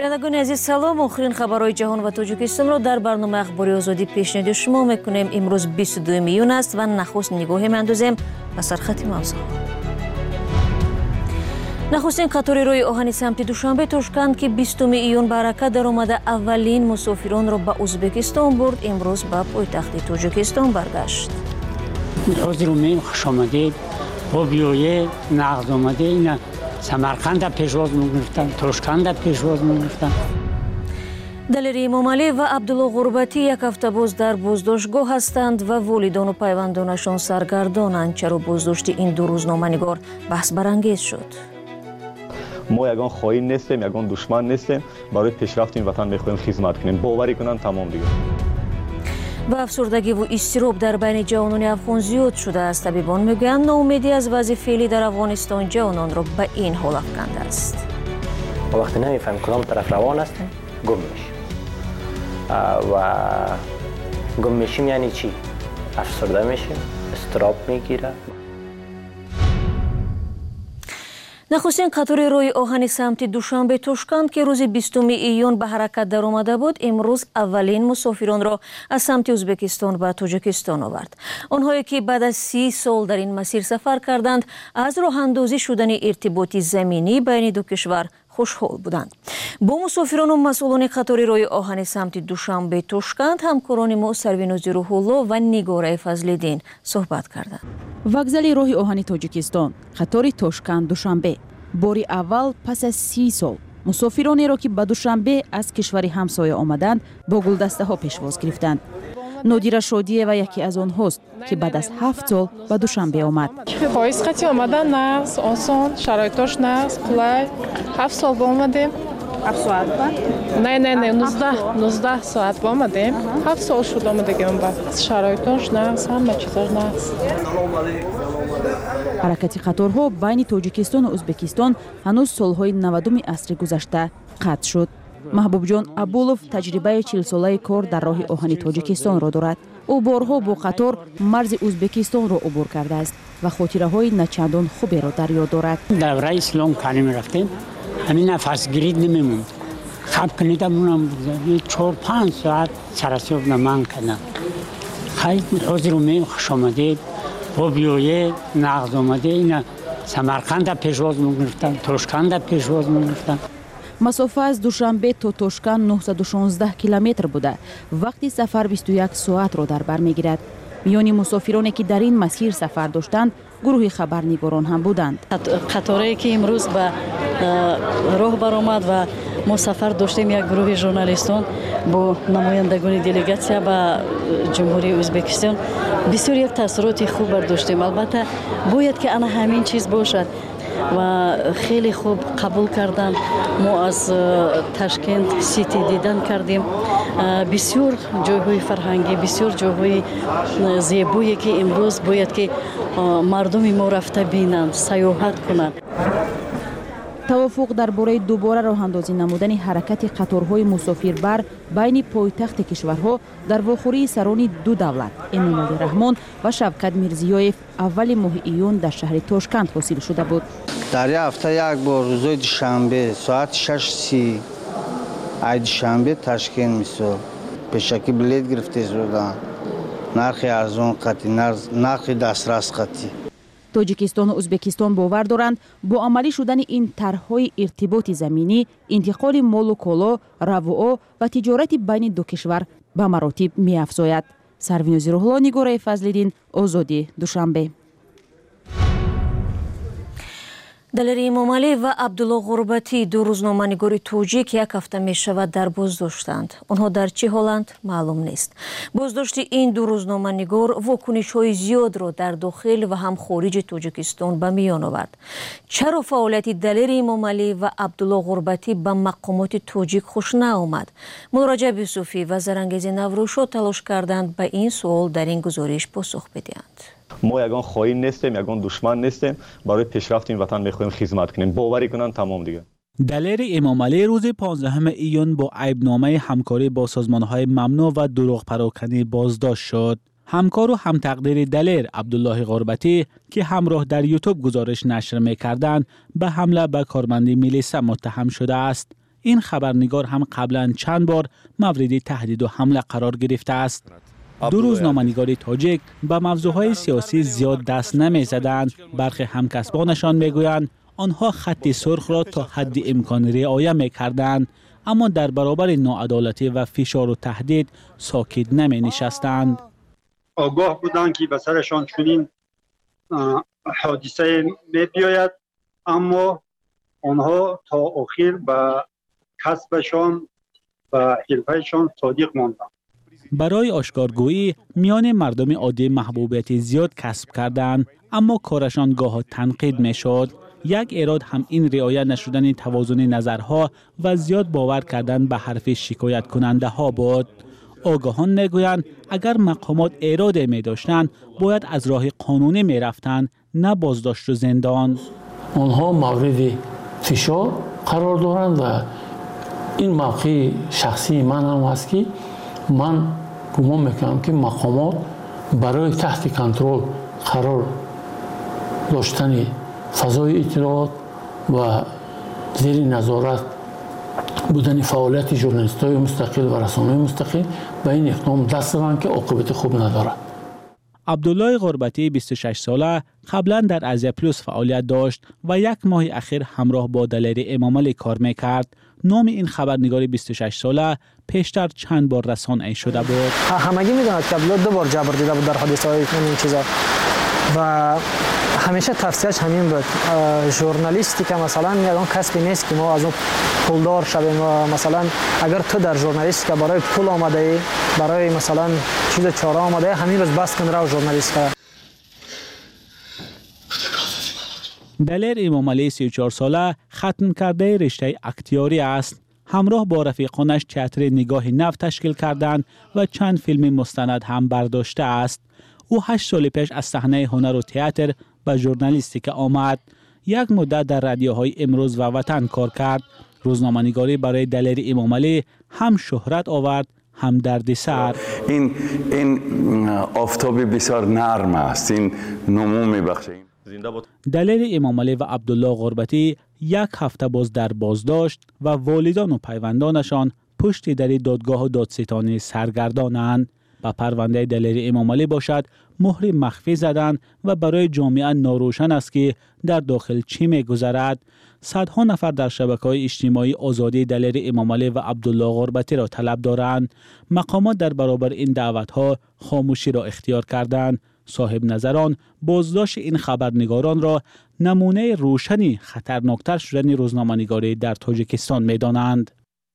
شنوندگان عزیز سلام. آخرین خبرهای جهان و تاجیکستان را در برنامه اخباری آزادی پیشنهاد شما میکنیم. امروز 22 میون است و نخست نگاهی میاندازیم به سرخط موضوع. نخستین قطار روی آهن سمت دوشنبه تاشکند که 20 ایون به حرکت درآمده اولین مسافران را به ازبکستان برد امروز به پایتخت تاجیکستان برگشت. عذر می‌خوایم خوش آمدید. با بیایه نقد آمده اینا سمرقند پیشواز می‌گرفتن، تاشکند پیشواز می‌گرفتن. دلیر امام علی و عبدالله غربتی یک هفته باز در بازداشتگاه هستند و والدان و پیوندانشان سرگردانند. چرا بازداشت این دو روزنامه‌نگار بحث برانگیز شد؟ ما یگان خائن نیستیم، یگان دشمن نیستیم. برای پیشرفت این وطن می‌خوایم خدمت کنیم. باوری کنن تمام دیگه. و افسردگی و اضطراب در بین جوانان افغان زیاد شده است. طبیبان میگویند ناامیدی از وضع فعلی در افغانستان جوانان را به این حال افکنده است. وقتی نمیفهمیم کدام طرف روان هستیم گم میشیم و گم میشیم یعنی چی؟ افسرده میشیم، اضطراب میگیره. نخستین قطار روی آهن سمت دوشنبه تاشکند که روز 20 ایون به حرکت درآمده بود امروز اولین مسافران را از سمت ازبکستان به تاجیکستان آورد. آنهایی که بعد از 30 سال در این مسیر سفر کردند از راه اندازی شدن ارتباط زمینی بین دو کشور خوشحال بودند. با مسافران و مسئولان قطار روی آهن سمت دوشنبه تاشکند همکاران ما سرویناز روح‌الله و نگاره فضل‌الدین صحبت کردند. вокзали роҳи оҳани тоҷикистон қатори тошканд душанбе бори аввал пас аз 30 сол мусофиронеро ки ба душанбе аз кишвари ҳамсоя омаданд бо гулдастаҳо пешвоз гирифтанд. нодира шодиева яке аз онҳост ки баъд аз 7 сол ба душанбе омад. боис қати омадан нағз осон, шароитош нағз, қулай. 7 сол ба омадем. 7 соат ба? Не, 19 соат ба омадем. 7 сол шуд омадагем ба. Шароитош нағз, ҳама чизош нағз. ҳаракати қаторҳо байни тоҷикистону ӯзбекистон ҳанӯз солҳои 90-уми асри гузашта қатъ шуд. маҳбубҷон абулов таҷрибаи 40-солаи кор дар роҳи оҳани тоҷикистонро дорад. ӯ борҳо бо қатор марзи ӯзбекистонро убур кардааст ва хотираҳои начандон хуберо дар ёд дорад. давраи ислом кани мерафтем ҳамин нафасгирид намемонд. хаб кунидамунам 4-5 соат сарасёб наман кардам. хай ҳозиру мем хуш омадед. با بیایه نقد آمده اینا سمرقند پیشواز می‌گرفتن، تاشکند پیشواز می‌گرفتن. масофа аз душанбе то тошканд 916 километр буда. вақти сафар 21 соатро дар бар мегирад. миёни мусофироне ки дар ин масир сафар доштанд гурӯҳи хабарнигорон ҳам буданд. қаторае ки имрӯз ба роҳ баромад ва мо сафар доштем як гурӯҳи журналистон бо намояндагони делегатсия ба ҷумҳурии ӯзбекистон бисёр як таъссуроти хуб бардоштем. албатта бояд ки ана ҳамин чиз бошад ва хеле хуб қабул карданд. мо аз ташкент сити дидан кардем бисёр ҷойҳои фарҳангӣ, бисёр ҷойҳои зебое ки имрӯз бояд ки мардуми мо рафта бинанд, саёҳат кунанд. тавофуқ дар бораи дубора роҳандозӣ намудани ҳаракати қаторҳои мусофирбар байни пойтахти кишварҳо дар вохӯрии сарони ду давлат эмомалӣ раҳмон ва шавкат мирзиёев аввали моҳи июн дар шаҳри тошканд ҳосил шуда буд. дар ҳафта як бор рӯзои душанбе соати 6:30 ай душанбе ташкент мисол пешакӣ билет гирифта шуданд. нархи арзон қатӣ, нархи дастрас қатӣ. тоҷикистону ӯзбекистон бовар доранд бо амалӣ шудани ин тарҳҳои иртиботи заминӣ интиқоли молу коло, равоо ва тиҷорати байни ду кишвар ба маротиб меафзояд. сарвинози рӯҳло, нигораи фазлиддин, озодӣ, душанбе. دلیر امام علی و عبدالله غربتی دو روزنامه‌نگاری توجیک یک هفته می‌شود در بازداشتند. آنها در چه حالند معلوم نیست. بازداشت این دو روزنامه‌نگار واکنش‌های زیاد را در داخل و هم خارج تاجیکستان به میان آورد. چرا فعالیت دلیر امام علی و عبدالله غربتی به مقامات توجیک خوش نیامد؟ مراجع یوسفی و زرنگیز نوروشو تلاش کردند به این سوال در این گزارش پاسخ بدهند. ما یگان خائن نیستیم، یگان دشمن نیستیم. برای پیشرفت این وطن می‌خوایم خدمت کنیم. باوری کنن تمام دیگه. دلیر امام علی روز 15 ایون با عیبنامه همکاری با سازمان‌های ممنوع و دروغ پراکنی بازداشت شد. همکار و هم تقدیر دلیر عبدالله غربتی که همراه در یوتیوب گزارش نشر می‌کردند به حمله به کارمند میلیسا متهم شده است. این خبرنگار هم قبلا چند بار مورد تهدید و حمله قرار گرفته است. دو روزنامه‌نگار تاجیک به موضوعهای سیاسی زیاد دست نمی‌زدند. برخی همکسبانشان میگویند آنها خط سرخ را تا حد امکان رعایت می‌کردند، اما در برابر ناعدالتی و فشار و تهدید ساکت نمی‌نشستند. آگاه بودند که به سرشان چنین حادثه می‌بیاید، اما آنها تا آخر به کسبشان و حرفهشان صادق ماندند. برای آشکارگویی میان مردم عادی محبوبیت زیاد کسب کردند، اما کارشان گاه تنقید میشد. یک ایراد هم این رعایت نشدن توازن نظرها و زیاد باور کردن به حرف شکایت کننده ها بود. آگاهان میگویند اگر مقامات ایراد می داشتند باید از راه قانونی می رفتند، نه بازداشت و زندان. آنها مورد فشار قرار دارند و این موقع شخصی من هم است که من گمان میکنم که مقامات برای تحت کنترل قرار داشتن فضای اطلاعات و زیر نظارت بودن فعالیت ژورنالیست‌های مستقل و رسانه‌های مستقل به این اقدام دست دادند که عاقبت خوب ندارد. عبدالله غربتی 26 ساله قبلا در آزیا پلوس فعالیت داشت و یک ماه اخیر همراه با دلیر امامعلی کار میکرد. نام این خبرنگار 26 ساله پیشتر چند بار رسانه‌ای شده بود. همگی میدونند که عبدالله 2 بار جبر دیده بود در حادثه‌های این چیزا و همیشه توصیهش همین بود. ژورنالیستی که مثلا یگان کسبی نیست که ما از اون پولدار شویم و مثلا اگر تو در ژورنالیست که برای پول آمده ای، برای مثلا چیز چاره آمده ای، همین روز بس کن رو ژورنالیست کرد. دلیر امامعلی 34 ساله ختم کرده رشته اکتیاری است. همراه با رفیقانش تئاتر نگاه نو تشکیل کردند و چند فیلم مستند هم برداشته است. او 8 سال پیش از صحنه هنر و تئاتر به ژورنالیستیک آمد. یک مدت در رادیوهای امروز و وطن کار کرد. روزنامه‌نگاری برای دلیر امامعلی هم شهرت آورد، هم دردسر. این آفتاب بسیار نرم است، این نمو میبخشه. دلیر امامعلی و عبدالله غربتی یک هفته باز در بازداشت و والدان و پیوندانشان پشت در دادگاه و دادستانی سرگردانند. با پرونده دلیر امامعلی باشد مهر مخفی زدند و برای جامعه ناروشن است که در داخل چی می‌گذرد. صدها نفر در شبکه‌های اجتماعی آزادی دلیر امامعلی و عبدالله غربتی را طلب دارند. مقامات در برابر این دعوت‌ها خاموشی را اختیار کردند. صاحب نظران بازداشت این خبرنگاران را نمونه روشنی خطرناکتر شدن روزنامه‌نگاری در تاجیکستان می‌دانند.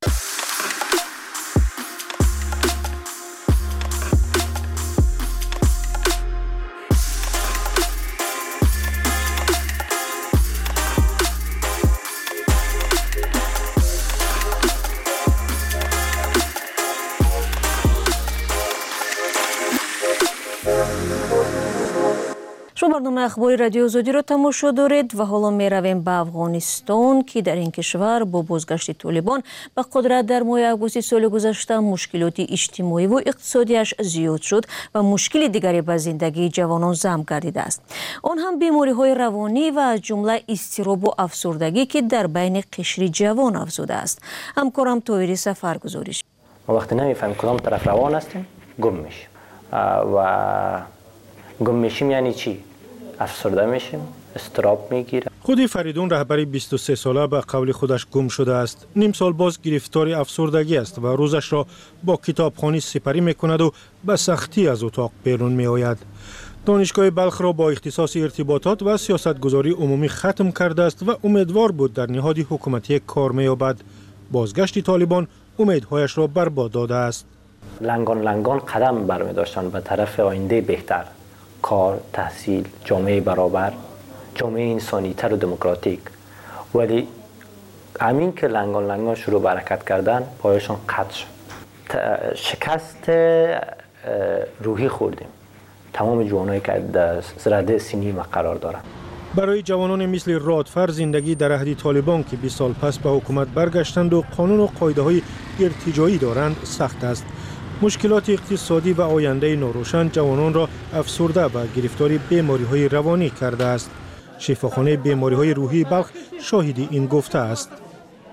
شما برنامه اخبار رادیو آزادی را تماشا دارید و حالا می رویم به افغانستان که در این کشور با بازگشت طالبان به قدرت در ماه آگوست سال گذشته مشکلات اجتماعی و اقتصادیش زیاد شد و مشکل دیگری به زندگی جوانان زم گردیده است. آن هم بیماری های روانی و از جمله اضطراب و افسردگی که در بین قشر جوان افزوده است. همکارم طاهری سفر گزارش. وقتی نمیفهمیم کدام طرف روان هستیم گم میشیم و گم میشیم یعنی چی؟ افسرده میشیم، اضطراب میگیره. خود فریدون رهبری 23 ساله به قول خودش گم شده است. نیم سال باز گرفتار افسردگی است و روزش را با کتابخوانی سپری میکند و به سختی از اتاق بیرون میآید. دانشگاه بلخ را با اختصاص ارتباطات و سیاستگذاری عمومی ختم کرده است و امیدوار بود در نهاد حکومتی کار مییابد. بازگشت طالبان امیدهایش را برباد داده است. لنگان قدم برمی داشتن به طرف آینده بهتر، کار، تحصیل، جامعه برابر، جامعه انسانی تر و دموکراتیک. ولی همین که لنگان شروع به حرکت کردن پایشان قطع شد. شکست روحی خوردیم. تمام جوانایی که در رده سنی ما قرار دارند. برای جوانان مثل رادفر زندگی در عهد طالبان که 20 سال پس به حکومت برگشتند و قانون و قاعده‌های ارتجاعی دارند سخت است. مشکلات اقتصادی و آینده ناروشن جوانان را افسرده و گرفتار بیماری‌های روانی کرده است. شفاخانه بیماری‌های روحی بلخ شاهد این گفته است.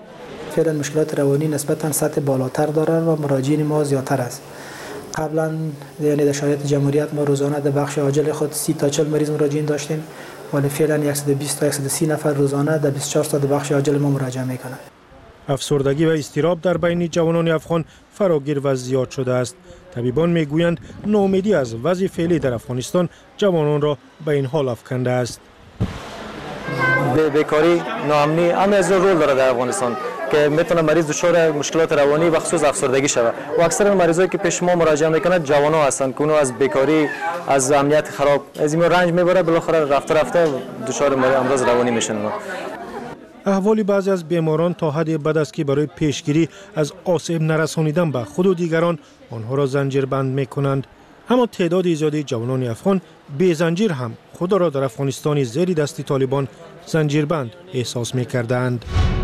فعلا مشکلات روانی نسبتا سطح بالاتر داره و مراجعین ما زیادتر است. قبلا یعنی در شرایط جمهوریت ما روزانه در بخش عاجل خود 30 تا 40 مریض مراجعین داشتیم، ولی فعلا 120 تا 130 نفر روزانه در 24 تا در بخش عاجل ما مراجعه میکنند. افسردگی و اضطراب در بین جوانان افغان فراگیر و زیاد شده است. طبیبان میگویند ناامیدی از وضع فعلی در افغانستان جوانان را به این حال افکنده است. بیکاری، ناامنی همه از رول داره در افغانستان که میتونه مریض دچار مشکلات روانی و خصوص افسردگی شود و اکثر مریضایی که پیش ما مراجعه میکنند جوانان هستند که اونها از بیکاری، از امنیت خراب از این رنج میبره، بالاخره رفته دچار امراض روانی میشن. احوال بعضی از بیماران تا حدی بد است که برای پیشگیری از آسیب نرسانیدن به خود و دیگران آنها را زنجیربند میکنند. اما تعداد زیادی جوانان افغان بی زنجیر هم خود را در افغانستان زیر دست طالبان زنجیربند احساس میکردند.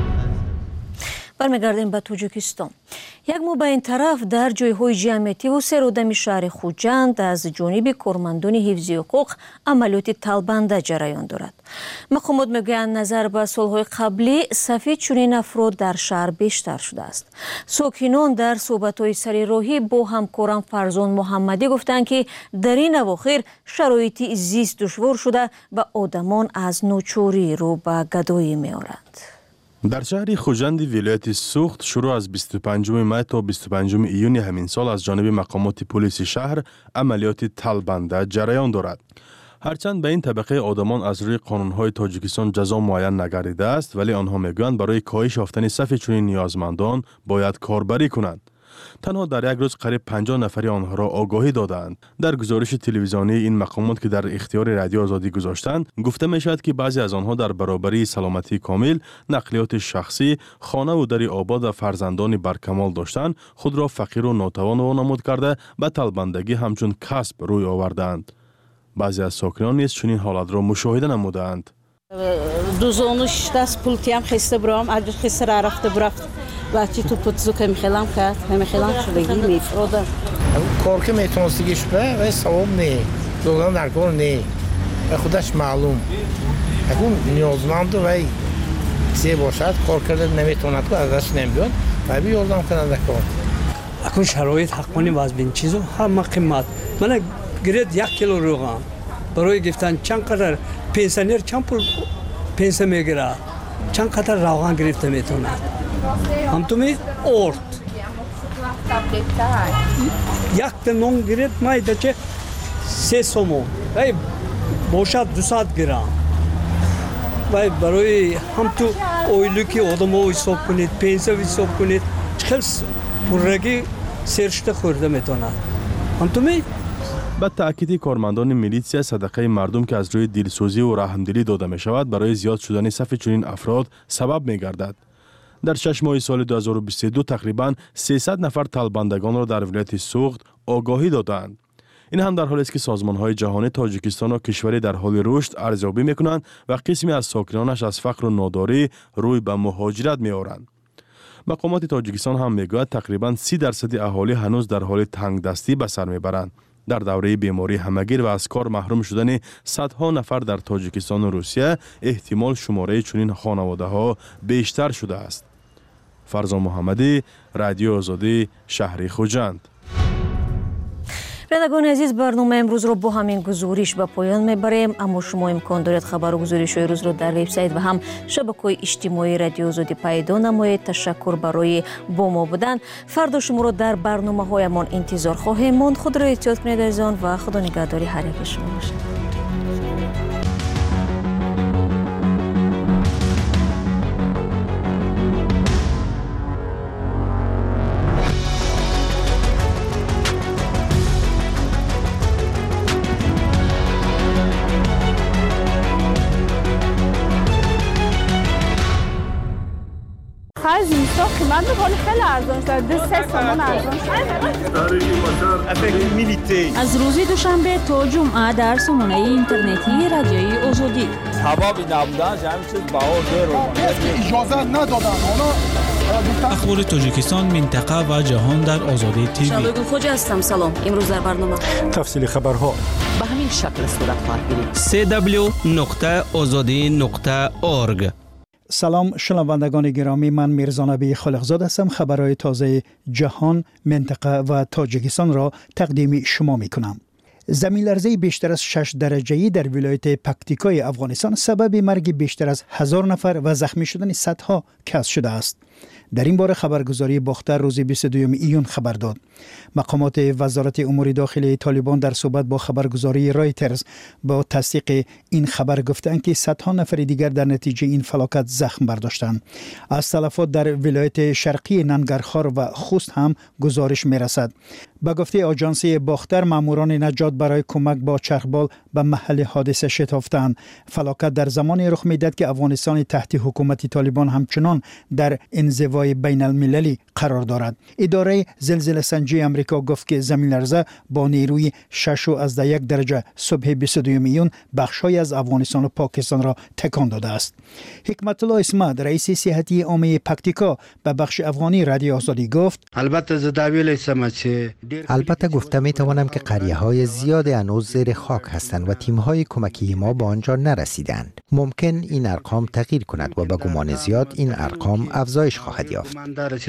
برمیگردیم به تاجیکستان. یک مبین طرف در جایهای جمعیتی و سرودمی شهر خوجند از جانب کارمندان حفظی حقوق عملیات طالبنده جریان دارد. مقامات میگویند نظر به سالهای قبلی صف چنین افراد در شهر بیشتر شده است. ساکنان در صحبت‌های سر راهی با همکارم فرزان محمدی گفتند که در این اواخر شرایط زیست دشوار شده و آدمان از ناچاری رو به گدایی می‌آورند. در شهر خوجند ولایت سوخت شروع از 25 می تا 25 ایون همین سال از جانب مقامات پلیس شهر عملیات طالبنده جریان دارد. هرچند به این طبقه آدمان از روی قانون‌های تاجیکستان جزا معین نگردیده است، ولی آنها میگویند برای کاهش یافتن صف چنین نیازمندان باید کاربری کنند. تنها در یک روز قریب 50 نفری آنها را آگاهی دادند. در گزارش تلویزیونی این مقامات که در اختیار رادیو آزادی گذاشتند، گفته می شود که بعضی از آنها در برابری سلامتی کامل، نقلیات شخصی، خانه و در آباد و فرزندان برکمال داشتند، خود را فقیر و ناتوان وانمود کرده به طالبندگی همچون کسب روی آوردند. بعضی از ساکنان نیز چنین حالت را مشاهده نمودند. دوزونش دست پولتی هم خسته برام، اگر خسته را رفته برفت بچه تو پتزو که میخیلم کرد، میخیلم شدگی میفروده. کار که میتونستگیش به و ثواب نه، دوگان در کار نه، به خودش معلوم. اون نیازمند و چه باشد کار کرده نمیتوند که ازش نمیاد و بی یاردم کننده کار. اکن شرایط حقانی باز بین چیزو همه قیمت. من گرید 1 کیلو روغن برای گفتن چند قدر پنسیونر چند پول پنسه میگیره، چند قدر روغن گرفته میتوند. هم تو می ارد 1 تن گرفت مایده چه 3 سومون و باشد 200 گرم و برای هم تو اویلو که آدم ها حساب کنید، پنسه حساب کنید، خیلی پررگی سرشته خورده میتوند. هم تو می به تأکید کارمندان میلیسیا صدقه مردم که از روی دلسوزی و رحمدلی داده می شود برای زیاد شدن صف چنین افراد سبب می گردد. در 6 ماه سال 2022 تقریباً 300 نفر طالبندگان را در ولایت سوخت آگاهی دادند. این هم در حالی است که سازمان‌های جهانی تاجیکستان را کشوری در حال رشد ارزیابی می‌کنند و قسمی از ساکنانش از فقر و ناداری روی به مهاجرت می‌آورند. مقامات تاجیکستان هم می‌گویند تقریباً 30% اهالی هنوز در حال تنگدستی به سر می‌برند. در دوره بیماری همگیر و از کار محروم شدن صدها نفر در تاجیکستان و روسیه احتمال شماره چنین خانواده‌ها بیشتر شده است. فرزان محمدی، رادیو آزادی، شهر خوجند. بینندگان عزیز، برنامه امروز رو با همین گزارش به پایان میبریم، اما شما امکان دارید خبر و گزارش‌های روز رو در وبسایت و هم شبکه‌های اجتماعی رادیو آزادی پیدا نمایید. تشکر برای با ما بودن. فردا شما رو در برنامه‌هایمان انتظار خواهیم ماند. خود را احتیاط کنید عزیزان و خدا نگهداری هر یک شما باشد. زمستان قیمت بخوری خیلی ارزان شده، 3 تومان ارزان شده. از روز دوشنبه تا جمعه در سامانه اینترنتی رادیوی آزادی حبابی نبودن همین چیز بهار دیر اجازه ندادن. اخبار تاجیکستان، منطقه و جهان در آزادی تیوی. شبگون خوجا هستم. سلام. امروز در برنامه تفصیل خبرها به همین شکل صورت خواهد گرفت. www.azadi.org سلام شنوندگان گرامی، من میرزا نبی خالقزاد هستم. خبرهای تازه جهان، منطقه و تاجیکستان را تقدیم شما می کنم. زمین لرزه بیشتر از 6 درجه‌ای در ولایت پکتیکای افغانستان سبب مرگ بیشتر از 1000 نفر و زخمی شدن صدها کس شده است. در این باره خبرگزاری باختر روز 22 ایون خبر داد. مقامات وزارت امور داخلی طالبان در صحبت با خبرگزاری رایترز با تصدیق این خبر گفتند که صدها نفر دیگر در نتیجه این فلاکت زخم برداشتند. از تلفات در ولایت شرقی ننگرهار و خوست هم گزارش می‌رسد. با گفته آژانس باختر، ماموران نجات برای کمک با چرخبال به محل حادثه شتافتند. فلاکت در زمانی رخ می‌دهد که افغانستان تحت حکومت طالبان همچنان در انزوای بین المللی قرار دارد. اداره زلزله سنجی امریکا گفت که زمین لرزه با نیروی 6.1 درجه صبح 22 ایون بخش‌های از افغانستان و پاکستان را تکان داده است. حکمت الله اسمت، رئیس صحتی عامه پکتیکا، به بخش افغانی رادیو آزادی گفت: البته گفته می توانم که قریه های زیاد هنوز زیر خاک هستند و تیم های کمکی ما به آنجا نرسیدند. ممکن این ارقام تغییر کند و به گمان زیاد این ارقام افزایش خواهد یافت.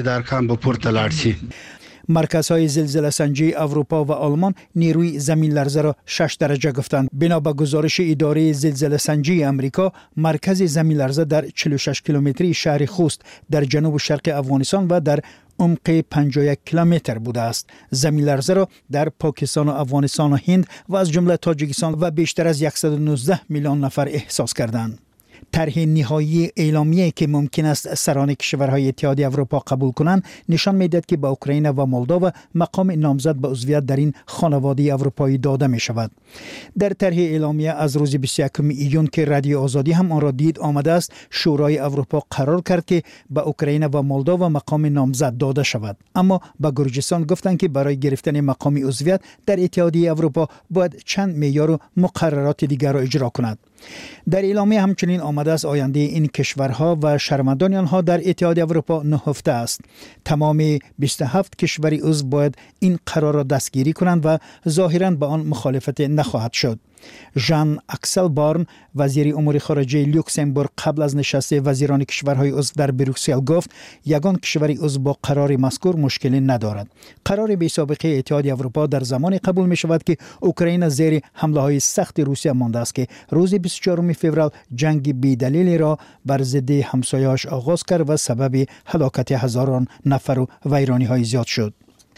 مرکزهای زلزله سنجی اروپا و آلمان نیروی زمین لرزه را 6 درجه گفتند. بنا به گزارش اداره زلزله سنجی امریکا، مرکز زمین لرزه در 46 کیلومتری شهر خوست در جنوب شرق افغانستان و در عمق 51 کیلومتر بوده است. زمین لرزه را در پاکستان و افغانستان و هند و از جمله تاجیکستان و بیشتر از 119 میلیون نفر احساس کردند. طرح نهایی اعلامیه که ممکن است سران کشورهای اتحادیه اروپا قبول کنند نشان می‌دهد که به اوکراین و مولداوا مقام نامزد به عضویت در این خانواده اروپایی داده می شود. در طرح اعلامیه از روز 21 ایون که رادیو آزادی هم آن را دید آمده است، شورای اروپا قرار کرد که به اوکراین و مولداوا مقام نامزد داده شود. اما به گرجستان گفتند که برای گرفتن مقام عضویت در اتحادیه اروپا باید چند معیار و مقررات دیگر را اجرا کند. در اعلامیه همچنین آمده است آینده این کشورها و شهروندان آنها در اتحادیه اروپا نهفته است. تمام 27 کشور عضو باید این قرار را دستگیری کنند و ظاهراً به آن مخالفت نخواهد شد. ژان اکسل بارن، وزیر امور خارجه لوکزامبورگ، قبل از نشست وزیران کشورهای عضو در بروکسل گفت یگان کشور عضو با قرار مذکور مشکلی ندارد. قرار بی سابقه اتحادیه اروپا در زمان قبول می شود که اوکراین زیر حمله های سخت روسیه مانده است که روز 24 فوریه جنگ بی دلیل را بر ضد همسایه‌اش آغاز کرد و سبب هلاکت هزاران نفر و ویرانی های زیاد شد.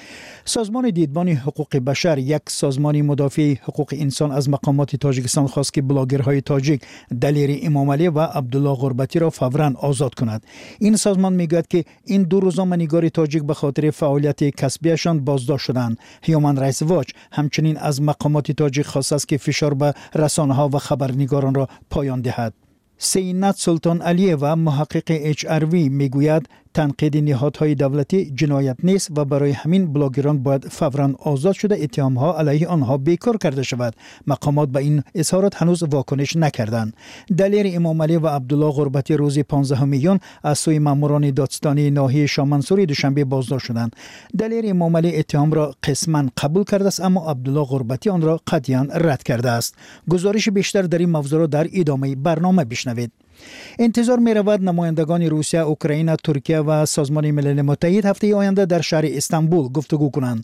سازمان دیدبان حقوق بشر، یک سازمان مدافع حقوق انسان، از مقامات تاجیکستان خواست که بلاگرهای تاجیک دلیر امامعلی و عبدالله غربتی را فوراً آزاد کند. این سازمان میگوید که این دو روزنامه‌نگار تاجیک به خاطر فعالیت کسبیشان بازداشت شدند. هیومن رایتس واچ همچنین از مقامات تاجیک خواست است که فشار به رسانه‌ها و خبرنگاران را پایان دهد. سینات سلطان علی و محقق HRV میگوید تنقید نهادهای دولتی جنایت نیست و برای همین بلاگران باید فوراً آزاد شده اتهام‌ها علیه آنها بیکار کرده شود. مقامات به این اظهارات هنوز واکنش نکردند. دلیر امامعلی و عبدالله غربتی روز 15 ایون از سوی ماموران دادستانی ناحیه شامنسوری دوشنبه بازداشت شدند. دلیر امامعلی اتهام را قسماً قبول کرده است اما عبدالله غربتی آن را قطعاً رد کرده است. گزارش بیشتر در این موضوع را در ادامه برنامه بشنوید. انتظار می رود نمایندگان روسیه، اوکراین، ترکیه و سازمان ملل متحد هفته آینده در شهر استانبول گفتگو کنند.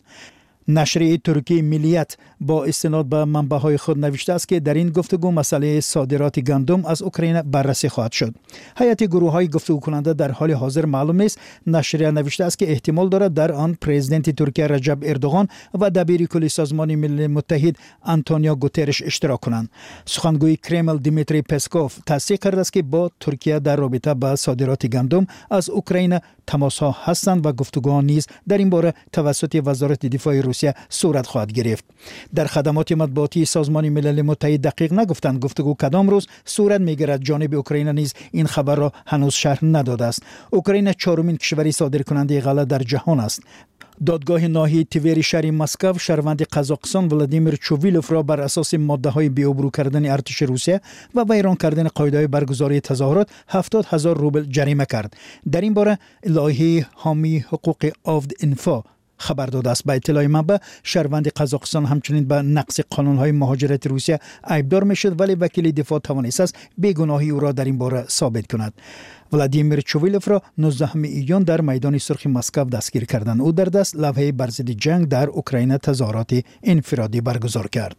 نشریه ترکی ملیت با استناد به منبع‌های خود نوشته است که در این گفتگو مسئله صادرات گندم از اوکراین بررسی خواهد شد. هیئت گروه‌های گفتگو کننده در حال حاضر معلوم نیست. نشریه نوشته است که احتمال دارد در آن پرزیدنت ترکیه رجب اردوغان و دبیر کل سازمان ملل متحد آنتونیو گوترش اشتراک کنند. سخنگوی کرمل دیمیتری پسکوف تصدیق کرده است که با ترکیه در رابطه با صادرات گندم از اوکراین تماس‌ها هستند و گفتگوها نیز در این باره توسط وزارت دفاع روسیه صورت خواهد گرفت. در خدمات مطبوعاتی سازمان ملل متحد دقیق نگفتند گفتگو کدام روز صورت می‌گیرد. جانب اوکراین نیز این خبر را هنوز شرح نداده است. اوکراین چهارمین کشوری صادرکننده غله در جهان است. دادگاه ناحیه تیوری شهر مسکو شهروند قزاقستان ولادیمیر چوویلوف را بر اساس ماده‌های بی‌آبرو کردن ارتش روسیه و ویران کردن قاعده‌های برگزاری تظاهرات 70,000 روبل جریمه کرد. در این باره لایحه حامی حقوق آفد انفا خبر داده است. به اطلاع منبع شهروند قزاقستان همچنین به نقض قانون‌های مهاجرت روسیه عیبدار می‌شد، ولی وکیل دفاع توانسته است بیگناهی او را در این باره ثابت کند. ولادیمیر چویلوف را 19 ایون در میدان سرخ مسکو دستگیر کردند. او در دست لوحه بر ضد جنگ در اوکراین تظاهرات انفرادی برگزار کرد.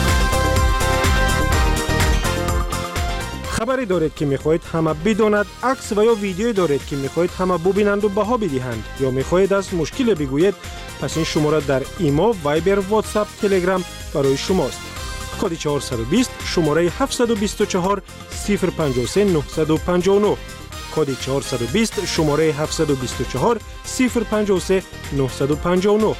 خبری دارید که میخواهید همه بداند، عکس و یا ویدیویی دارید که میخواهید همه ببینند و بها بدهند، یا میخواهید از مشکل بگویید، پس این شماره در ایما، وایبر، واتساپ، تلگرام برای شماست. کد 420 شماره 724 053 959. کد 420 شماره 724 053 959.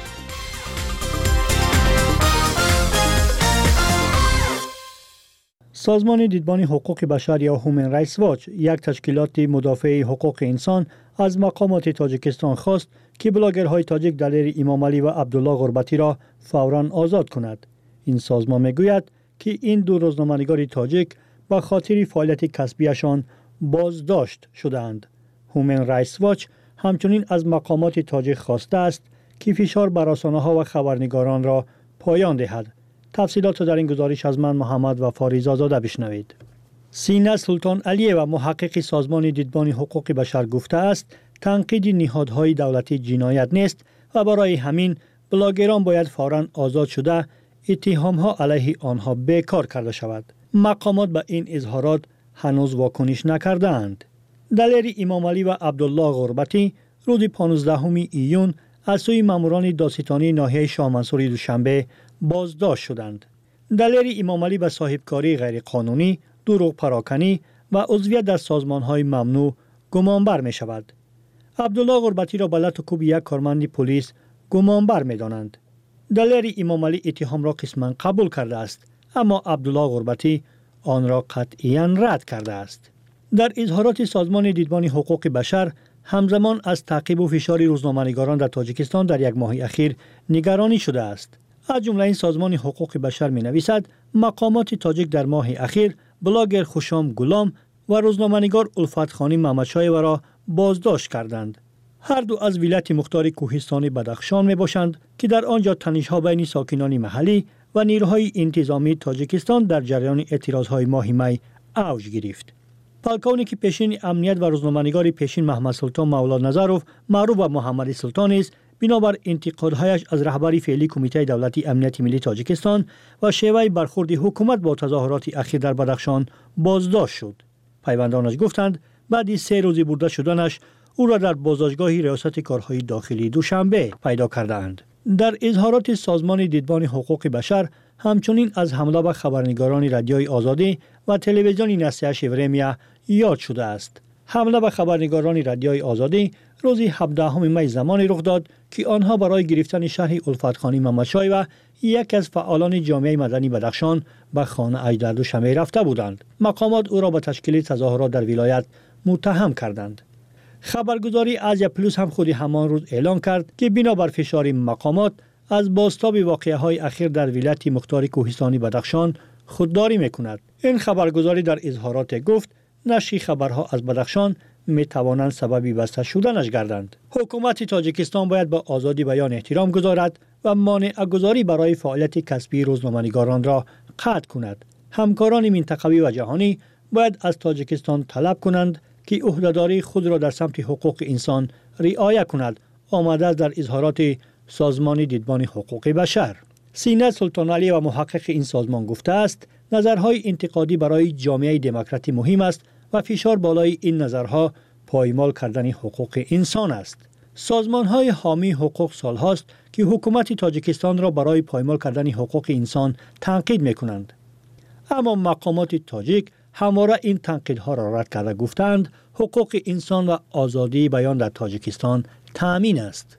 سازمان دیدبان حقوق بشر یا هومن رایتس واچ، یک تشکیلات مدافع حقوق انسان، از مقامات تاجیکستان خواست که بلاگرهای تاجیک دلیر امام علی و عبدالله غربتی را فوراً آزاد کند. این سازمان میگوید که این دو روزنامه‌نگار تاجیک به خاطر فعالیت کسبیشان بازداشت شدند. هومن رایتس واچ همچنین از مقامات تاجیک خواسته است که فشار بر رسانه‌ها و خبرنگاران را پایان دهد. تفصیلات در این گزارش از من محمد و فاریزا زاده بشنوید. سینه سلطان علی و محقق سازمان دیدبان حقوق بشر گفته است تنقید نهادهای دولتی جنایت نیست و برای همین بلاگران باید فوراً آزاد شده اتهام‌ها علیه آنها بیکار کرده شود. مقامات به این اظهارات هنوز واکنش نکردند. دلیر امام علی و عبدالله غربتی روز 15 ایون از سوی ماموران دادستانی ناحیه شاه منصور دوشنبه بازداشت شدند. دلیر امام علی به صاحبکاری غیرقانونی، دروغ پراکنی و عضویت در سازمان‌های ممنوع گمانبر می شود. عبدالله غربتی را به لطوکوب یک کارمند پلیس گمانبر می دانند. دلیر امام علی اتهام را قسماً قبول کرده است، اما عبدالله غربتی آن را قطعاً رد کرده است. در اظهارات سازمان دیدبان حقوق بشر همزمان از تعقیب و فشار روزنامه‌نگاران در تاجیکستان در یک ماه اخیر نگرانی شده است. از جمله این سازمان حقوق بشر می نویسد مقامات تاجیک در ماه اخیر بلاگر خوشام گلام و روزنامه‌نگار الفت خانی محمدشاه را بازداشت کردند. هر دو از ولایت مختار کوهستان بدخشان می باشند که در آنجا تنش‌ها بین ساکنان محلی و نیروهای انتظامی تاجیکستان در جریان اعتراضهای ماه می اوج گرفت. پلکانی که پیشین امنیت و روزنامه‌نگار پیشین محمد سلطان مولا نظروف معروف به محمد سلطان است، بنابر انتقادهایش از رهبری فعلی کمیته دولتی امنیت ملی تاجیکستان و شیوه برخورد حکومت با تظاهرات اخیر در بدخشان بازداشت شد. پیوندانش گفتند بعد از 3 روز برده شدنش او را در بازداشتگاه ریاست کارهای داخلی دوشنبه پیدا کردند. در اظهارات سازمان دیدبان حقوق بشر همچنین از حمله به خبرنگاران رادیوی آزادی و تلویزیون نصیحه شورمیه یاد شده است. حمله به خبرنگاران رادیوی آزادی روز 17 می زمانی رخ داد که آنها برای گرفتن شهر الفت خانی محمدشاه و یک از فعالان جامعه مدنی بدخشان به خانه اش در دوشنبه رفته بودند. مقامات او را به تشکیل تظاهرات در ولایت متهم کردند. خبرگزاری آزیا پلوس هم خود همان روز اعلان کرد که بنابر فشار مقامات از بازتاب واقعه‌های اخیر در ولایت مختار کوهستانی بدخشان خودداری می‌کند. این خبرگزاری در اظهارات گفت نشر خبرها از بدخشان می‌توانند سبب بسته شدنش گردند. حکومت تاجیکستان باید به آزادی بیان احترام گذارد و مانع گذاری برای فعالیت کسبی روزنامه‌نگاران را قطع کند. همکاران منطقوی و جهانی باید از تاجیکستان طلب کنند که عهده‌داری خود را در سمت حقوق انسان رعایت کند. آمده در اظهارات سازمان دیدبان حقوق بشر. سینه سلطان علی و محقق این سازمان گفته است نظرهای انتقادی برای جامعه دموکراتی مهم است و فشار بالای این نظرها پایمال کردن حقوق انسان است. سازمان‌های حامی حقوق سالهاست که حکومت تاجیکستان را برای پایمال کردن حقوق انسان تنقید می‌کنند. اما مقامات تاجیک همواره این تنقیدها را رد کرده گفتند حقوق انسان و آزادی بیان در تاجیکستان تأمین است.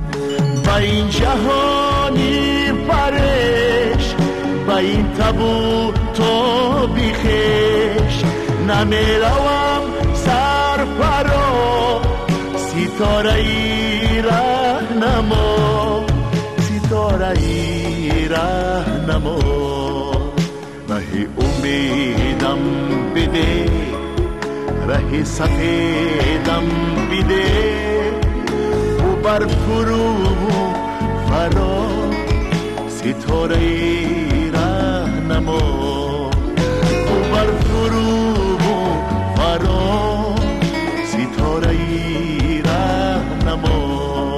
با این جهانی فرش با این تابو تو بیخش نمیروم سر فرا ستاره ای رهنما ستاره ای رهنما راه امیدم بده راه سفیدم بده و بر فرو فرا ستاره رهنما او بر غروب و فرا ستاره رهنما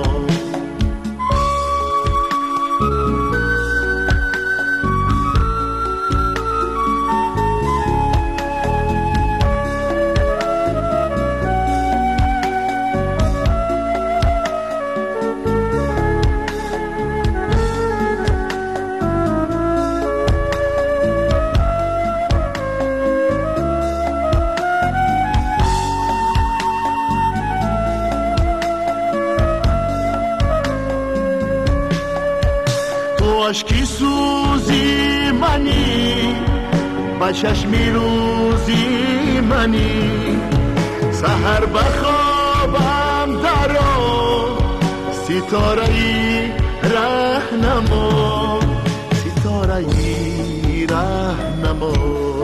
عشقی سوزی منی با چشمی روزی منی سحر بخوابم درا ستاره ای رهنما ستاره ای رهنما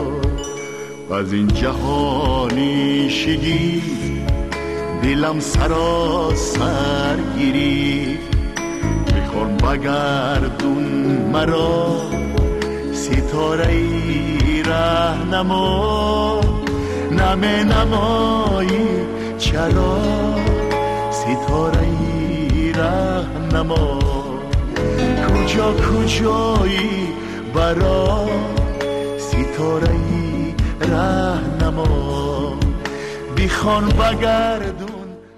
از این جهانی شگی دلم سراسر گیری میخوان بگردون مرا ستاره ای رهنما نمی نمایی چرا ستاره ای رهنما کجا کجایی برا ستاره ای رهنما بیخوان بگردون.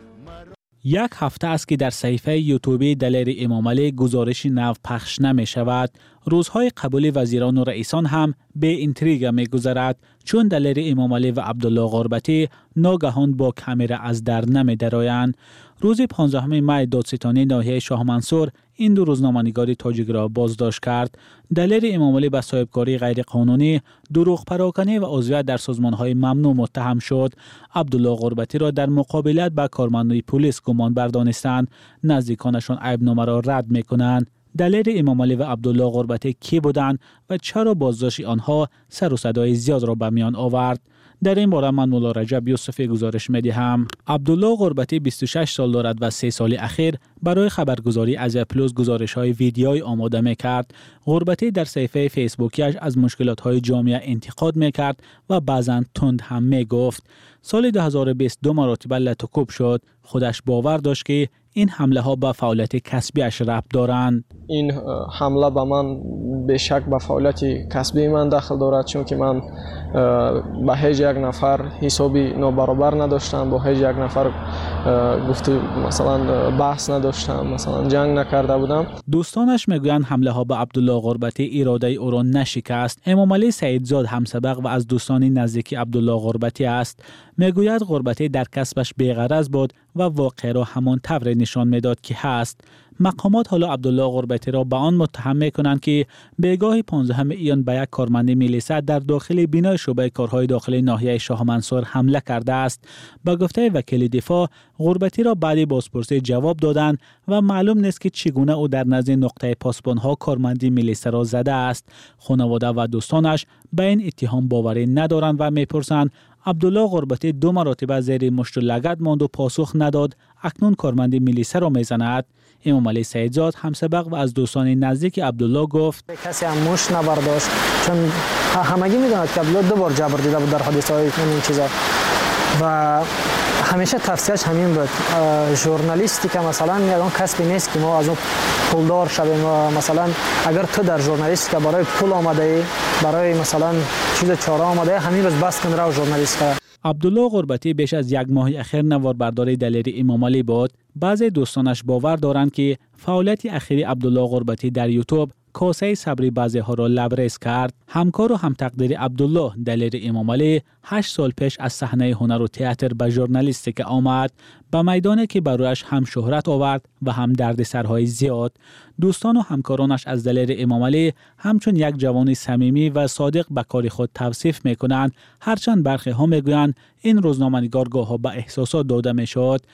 یک هفته است که در صحیفه یوتیوبی دلیر امامعلی گزارش نو پخش نمی شود. روزهای قبول وزیران و رئیسان هم به انتریگ می گذرد چون دلیر امامعلی و عبدالله غربتی ناگهان با کامera از در نمی درآیند. روز 15 می دادستانی ناحیه شاه منصور این دو روزنامه‌نگار تاجیک را بازداشت کرد. دلیر امامعلی به صاحبکاری غیرقانونی، دروغ پراکنی و عضویت در سازمان‌های ممنوع متهم شد. عبدالله غربتی را در مقابلت با کارمندان پلیس گمان بردانستند. نزدیکانشان عیبنامه را رد می‌کنند. دلیر امامعلی و عبدالله غربتی کی بودند و چرا بازداشت آنها سر و صدای زیاد را به میان آورد؟ در این باره من مولا رجب یوسفی گزارش می‌دهم. عبدالله غربتی 26 سال دارد و 3 سال اخیر برای خبرگزاری ازیا پلوس گزارش‌های ویدیویی آماده می‌کرد. غربتی در صفحه فیسبوکیش از مشکلات‌های جامعه انتقاد می‌کرد و بعضاً تند هم می‌گفت. سال 2020 2 مرتبه لطوکوب شد. خودش باور داشت که این حمله ها به فعالیت کسبیش ربط دارند. این حمله به من به شک به فعالیت کسبی من داخل دارد چون که من با هیچ یک نفر حسابی نابرابر نداشتم، با هیچ یک نفر گفته مثلا بحث نداشتم، مثلا جنگ نکرده بودم. دوستانش میگویند حمله ها به عبدالله غربتی اراده او را نشکست. امامعلی سعیدزاد همسبق و از دوستان نزدیک عبدالله غربتی است. میگوید غربتی در کسبش بی‌غرض بود و واقع را همان طور نشان میداد که هست. مقامات حالا عبدالله غربتی را به آن متهم میکنند که بگاه 15 ایان به یک کارمند میلیسا در داخل بینای شعبه کارهای داخلی ناحیه شاه منصور حمله کرده است. با گفته وکیل دفاع، غربتی را بعد بازپرسی جواب دادند و معلوم نیست که چگونه او در نزد نقطه پاسبان‌ها کارمندی میلیسا را زده است. خانواده و دوستانش به این اتهام باوری ندارند و میپرسند عبدالله غربتی 2 مرتبه زیر مشت و لگد ماند و پاسخ نداد، اکنون کارمند میلیسا را میزند. امامعلی سعیدزاد همسبق و از دوستان نزدیک عبدالله گفت کسی هم مشت نبرداشت چون همگی میدوند که عبدالله 2 بار جبر دیده بود در حادثه های این چیزا و همیشه توصیهش همین بود. ژورنالیستی که مثلا یگان کسبی نیست که ما از اون پولدار شویم و مثلا اگر تو در ژورنالیست که برای پول آمده ای، برای مثلا چیز چاره آمده ای، همین روز بس کن رو ژورنالیست کرد. عبدالله غربتی بیش از 1 ماه اخیر نواربردار دلیر امامعلی بود. بعضی دوستانش باور دارند که فعالیت اخیر عبدالله غربتی در یوتیوب کاسه صبری بعضی ها را لبریز کرد. همکار و همتقدیر عبدالله دلیر امامعلی 8 سال پیش از صحنه هنر و تئاتر به ژورنالیستیک آمد. به میدانی که برایش هم شهرت آورد و هم دردسرهای زیاد. دوستان و همکارانش از دلیر امامعلی همچون یک جوان صمیمی و صادق به کار خود توصیف میکنند، هرچند برخی ها میگویند این روزنامه‌نگار گاه‌ها به احساسات داده میشد.